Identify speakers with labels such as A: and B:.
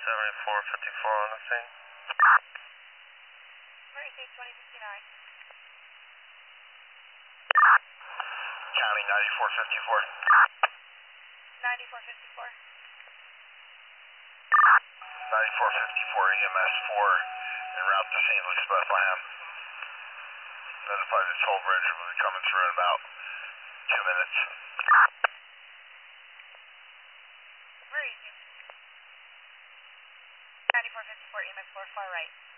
A: 7454 on the scene.
B: Emergency 2059.
A: County 9454.
B: 9454.
A: 9454 EMS 4 en route to St. Luke's, Bethlehem. Notify the toll bridge will be coming through in about 2 minutes.
B: Where are you? 9454 EMS 4, far right.